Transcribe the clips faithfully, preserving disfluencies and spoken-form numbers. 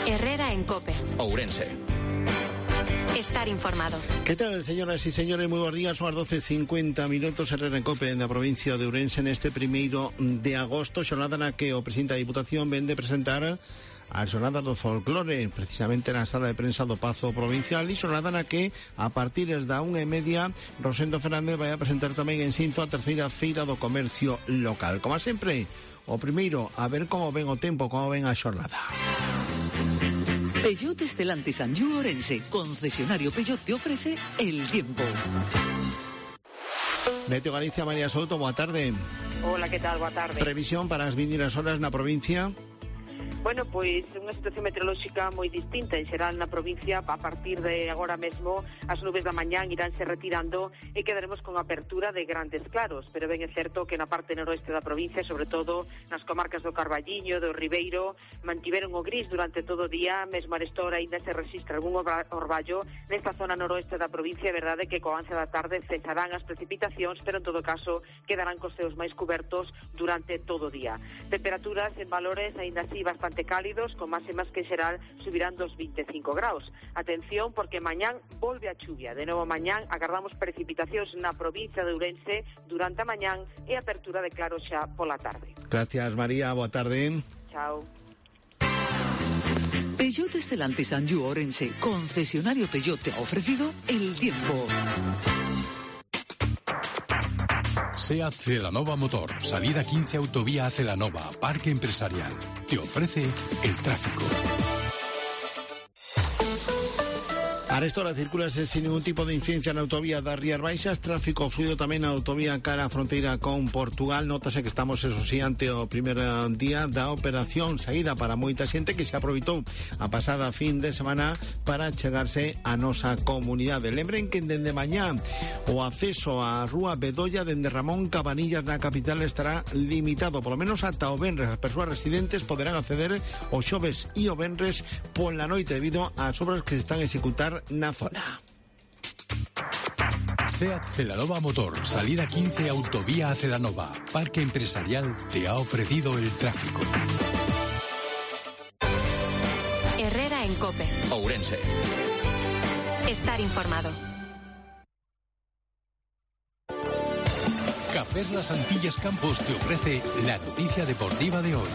Herrera en COPE. Ourense. Estar informado. ¿Qué tal, señoras y señores? Muy buenos días, son las doce cincuenta minutos. Herrera en COPE, na provincia de Ourense, neste primeiro de agosto, xornada na que o presidente da Diputación vende presentar a xornada do folclore, precisamente na sala de prensa do Pazo Provincial, e xornada na que, a partir da unha e media, Rosendo Fernández vai a presentar tamén en Sinzo a terceira feira do comercio local. Como sempre, o primeiro, a ver como ven o tempo, como ven a xornada. Peugeot Stellantis Anjou Ourense, concesionario Peugeot, te ofrece el tiempo. Meteo Galicia, María Souto, boa tarde. Hola, que tal? Boa tarde. Previsión para as vindeiras horas na provincia? Bueno, pois unha situación meteorolóxica moi distinta en xeral na provincia. A partir de agora mesmo as nubes da mañán iránse retirando e quedaremos con apertura de grandes claros, pero ben é certo que na parte noroeste da provincia, sobre todo nas comarcas do Carballiño, do Ribeiro, mantiveron o gris durante todo o día. Mesmo a esta hora ainda se registra algún orballo nesta zona noroeste da provincia. É verdade que co avance da tarde cesarán as precipitacións, pero en todo caso quedarán cos ceos máis cubertos durante todo o día. Temperaturas en valores aínda así bastante cálidos, con máximas que en xeral subirán dos veinticinco graus. Atención, porque mañán volve a chuvia. De novo mañán agardamos precipitacións na provincia de Ourense durante a mañán e apertura de claros xa pola tarde. Gracias, María. Boa tarde. Chao. Peugeot Stellantis Anjou Ourense, concesionario Peugeot, te ha ofrecido el tiempo. SEAT Celanova Motor, salida quince autovía a Celanova, Parque Empresarial. Te ofrece el tráfico. A esta hora circulase sin ningún tipo de incidencia na autovía das Rías Baixas, tráfico fluido tamén na autovía cara a fronteira con Portugal. Nótase que estamos, eso sí, ante o primer día da operación saída para moita xente que se aproveitou a pasada fin de semana para chegarse a nosa comunidade. Lembren que dende mañá o acceso á Rúa Bedolla dende Ramón Cabanillas na capital estará limitado, polo menos ata o venres. As persoas residentes poderán acceder o xoves e o venres pola noite debido ás obras que se están a executar na zona. SEAT Celanova Motor, salida quince autovía a Celanova, Parque Empresarial, te ha ofrecido el tráfico. Herrera en COPE. Ourense. Estar informado. Cafés Las Antillas Campos te ofrece la noticia deportiva de hoy.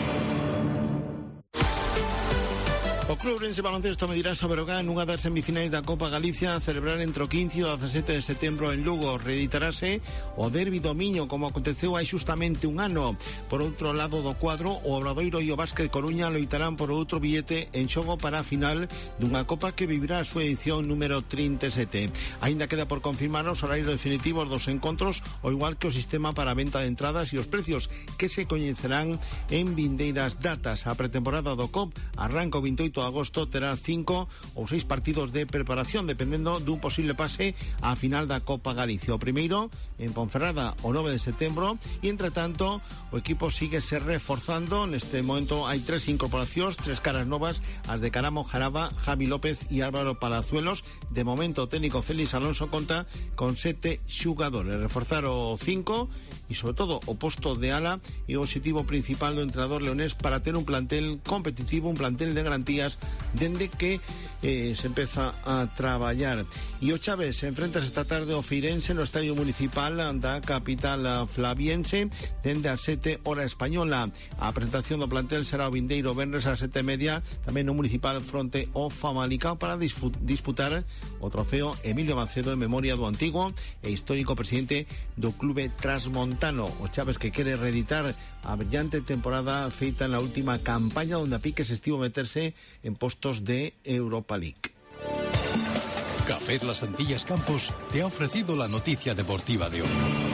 O Club Ourense Baloncesto medirá a Berogán nunha das semifinais da Copa Galicia a celebrar entre o quince e o dezasete de setembro en Lugo. Reeditarase o derbi do Miño, como aconteceu hai justamente un ano. Por outro lado do cuadro, o Obradoiro e o Básquet Coruña loitarán por outro billete en xogo para a final dunha Copa que vivirá a súa edición número trinta e sete. Aínda queda por confirmar os horarios definitivos dos encontros, ao igual que o sistema para a venta de entradas e os precios, que se coñecerán en vindeiras datas. A pretemporada do C O P arranca o veintioito de agosto, terá cinco ou seis partidos de preparación, dependendo dun posible pase á final da Copa Galicia. O primeiro en Ponferrada o nove de setembro, e entre tanto o equipo sigue se reforzando. Neste momento hai tres incorporacións, tres caras novas, as de Caramo Jaraba, Javi López e Álvaro Palazuelos. De momento o técnico Félix Alonso conta con sete xugadores. Reforzar o cinco e sobre todo o posto de ala e o objetivo principal do entrenador leonés para ter un plantel competitivo, un plantel de garantías dende que eh, se empeza a traballar. E o Chaves se enfrenta esta tarde ao Feirense no Estadio Municipal da capital flaviense dende as sete hora española. A presentación do plantel será o vindeiro venres ás sete e media, tamén no Municipal fronte ao Famalicao, para disputar o trofeo Emilio Macedo en memoria do antigo e histórico presidente do clube transmontano. O Chaves que quere reeditar a brillante temporada feita na última campaña, onde a piques estivo meterse en postos de Europa League. Cafés Las Antillas Campos te ha ofrecido la noticia deportiva de hoy.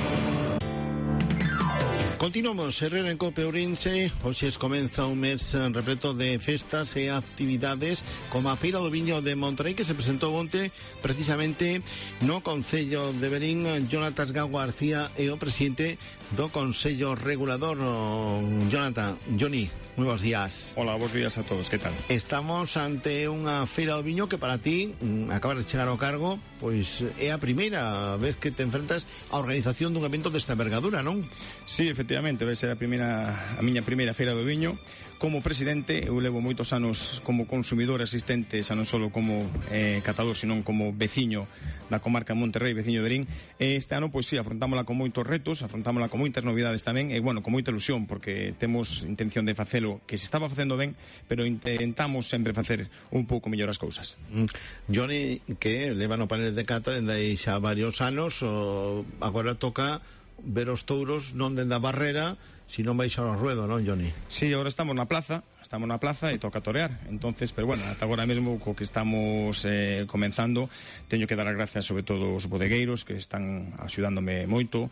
Continuamos, Herrera en COPE Ourense. Hoxe comeza un mes repleto de festas e actividades, como a Feira do Viño de Monterrey, que se presentou onte precisamente no Concello de Verín. Jonatas Gago García é o presidente do Consello Regulador. Jonathan, Johnny, moi bons días. Hola, bons días a todos, que tal? Estamos ante unha Feira do Viño que para ti, acabas de chegar ao cargo, pois é a primeira vez que te enfrentas á organización dun evento desta envergadura, non? Sí, efectivamente. efectivamente, vai ser a primeira a miña primeira feira do viño. Como presidente, eu levo moitos anos como consumidor asistente, xa non só como eh, catador, senón como veciño da comarca de Monterrey, veciño de Verín. E este ano, pois sí, afrontámola con moitos retos, afrontámola con moitas novidades tamén, e, bueno, con moita ilusión, porque temos intención de facelo, que se estaba facendo ben, pero intentamos sempre facer un pouco mellor as cousas. Mm. Johnny, que leva no panel de cata dende aí xa varios anos, o, agora toca ver os touros non dende a barrera, sino baixar ao ruedo, non, Johnny? Sí, agora estamos na plaza, estamos na plaza e toca torear. Entonces, pero bueno, ata agora mesmo co que estamos eh, comenzando, teño que dar as gracias sobre todo aos bodegueiros que están axudándome moito,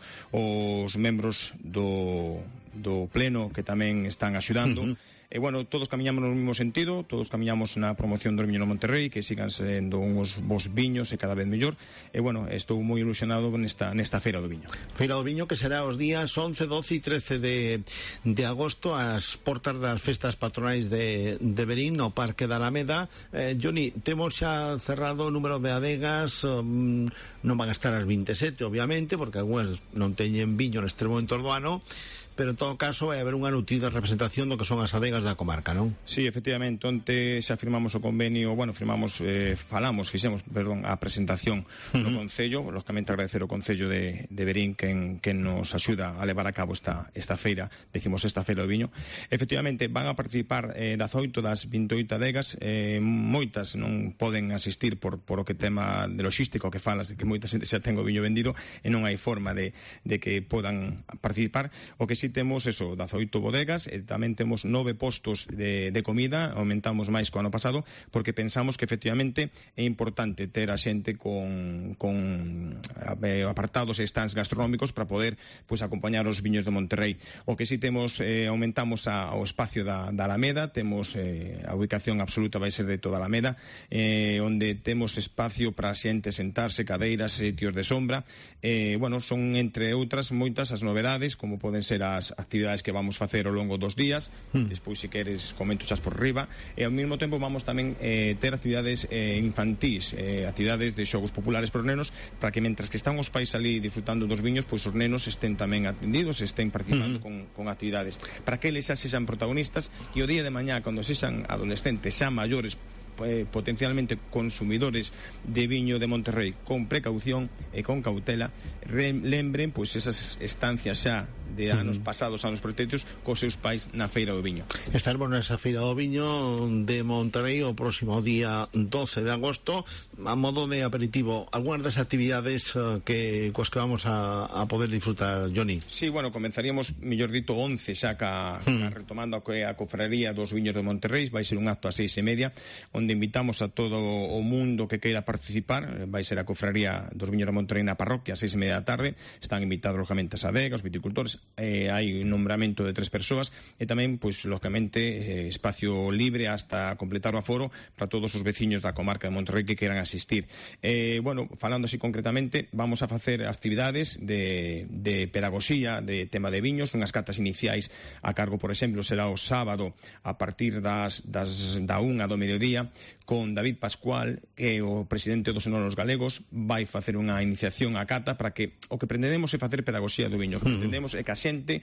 os membros do, do pleno que tamén están axudando. Uh-huh. E, bueno, todos camiñamos no mesmo sentido, todos camiñamos na promoción do viño no Monterrey, que sigan sendo uns bons viños e cada vez mellor. E, bueno, estou moi ilusionado nesta, nesta Feira do Viño. Feira do Viño que será os días once, doce e trece de, de agosto, ás portas das festas patronais de, de Verín, no Parque da Alameda. Eh, Johnny, temos xa cerrado o número de adegas, um, non van a estar as veintesete, obviamente, porque algunhas non teñen viño neste momento do ano, pero en todo caso vai haber unha nutrida representación do que son as adegas da comarca, non? Sí, efectivamente, onte xa firmamos o convenio, bueno, firmamos, eh, falamos, fixemos, perdón, a presentación uh-huh. no Concello, lógicamente agradecer o Concello de, de Verín que, que nos axuda a levar a cabo esta, esta feira, decimos esta feira do viño. Efectivamente, van a participar eh, dezaoito das vinte e oito adegas, eh, moitas non poden asistir por, por o que tema de logístico que falas, de que moita xente xa ten o viño vendido e non hai forma de, de que podan participar. O que si temos eso, dezaoito bodegas, e tamén temos nove postos de, de comida, aumentamos máis que o ano pasado, porque pensamos que efectivamente é importante ter a xente con, con apartados e stands gastronómicos para poder pues, acompañar os viños de Monterrey. O que si temos, eh, aumentamos a, o espacio da, da Alameda, temos eh, a ubicación absoluta vai ser de toda a Alameda, eh, onde temos espacio para a xente sentarse, cadeiras, sitios de sombra, eh, bueno, son entre outras moitas as novedades, como poden ser a as actividades que vamos facer ao longo dos días, mm. despois se queres comento xas por riba, e ao mesmo tempo vamos tamén eh, ter actividades eh, infantís, eh, actividades de xogos populares para os nenos, para que mentras que están os pais ali disfrutando dos viños, pois os nenos estén tamén atendidos, estén participando mm. con, con actividades, para que eles xa sexan protagonistas, e o día de mañá, cando sexan adolescentes, xa maiores, Eh, potencialmente consumidores de viño de Monterrey, con precaución e con cautela, re, lembren pois esas estancias xa de anos uh-huh. pasados, anos pretéritos, cos seus pais na Feira do Viño. Estaremos nesa Feira do Viño de Monterrey o próximo día doce de agosto, a modo de aperitivo. Algúnas das actividades uh, que coas que vamos a, a poder disfrutar, Johnny? Sí, bueno, comenzaríamos, mellor dito, once xa ca, uh-huh. ca retomando a, a cofraría dos viños de Monterrey. Vai ser un acto a seis e media, onde invitamos a todo o mundo que queira participar. Vai ser a cofraría dos viños de Monterrey na parroquia a seis e media da tarde. Están invitados, lógicamente, as adegas, os viticultores. Eh, hai un nombramento de tres persoas e tamén, pois, lógicamente, eh, espacio libre hasta completar o aforo para todos os veciños da comarca de Monterrey que queiran asistir. Eh, bueno, falando así concretamente, vamos a facer actividades de, de pedagogía, de tema de viños, unhas catas iniciais a cargo, por exemplo, será o sábado a partir das, das da unha do mediodía, con David Pascual, que é o presidente dos Enólogos Galegos, vai facer unha iniciación a cata para que o que pretendemos é facer pedagogía do viño. O que pretendemos é que a xente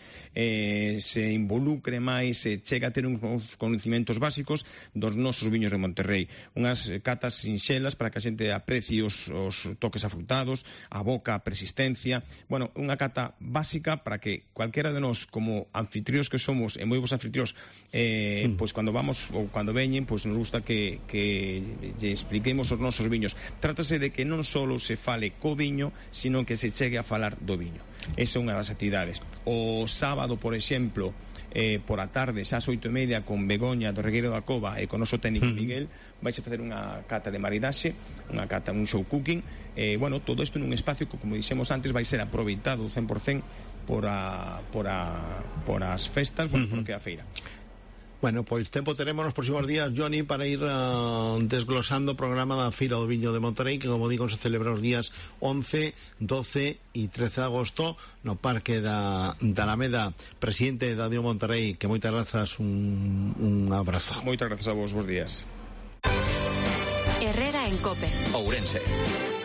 eh, se involucre máis, se chega a ter uns conhecimentos básicos dos nosos viños de Monterrey. Unhas catas sinxelas para que a xente aprecie os, os toques afrutados, a boca, a persistencia. Bueno, unha cata básica para que cualquera de nós, como anfitriós que somos, e moi bons anfitriós, eh, mm. pois cando vamos ou cando veñen, pois nos gusta que, que lle expliquemos os nosos viños. Trátase de que non só se fale co viño, sino que se chegue a falar do viño. Esa é unha das actividades. O sábado, por exemplo, eh, por a tarde, xa ás oito e media, con Begoña do Regueiro da Cova e con o noso técnico Miguel, vais a facer unha cata de maridaxe, unha cata, un show cooking. Eh, bueno, todo isto nun espacio que, como dixemos antes, vai ser aproveitado cen por cen por, a, por, a, por as festas, bueno, por que a feira. Bueno, pois tempo teremos nos próximos días, Johnny, para ir uh, desglosando o programa da Feira do Viño de Monterrey, que, como digo, se celebra os días once, doce e trece de agosto no Parque da, da Alameda. Presidente da Dio Monterrey, que moitas grazas, un, un abrazo. Moitas grazas a vos, bons días. Herrera en COPE. Ourense.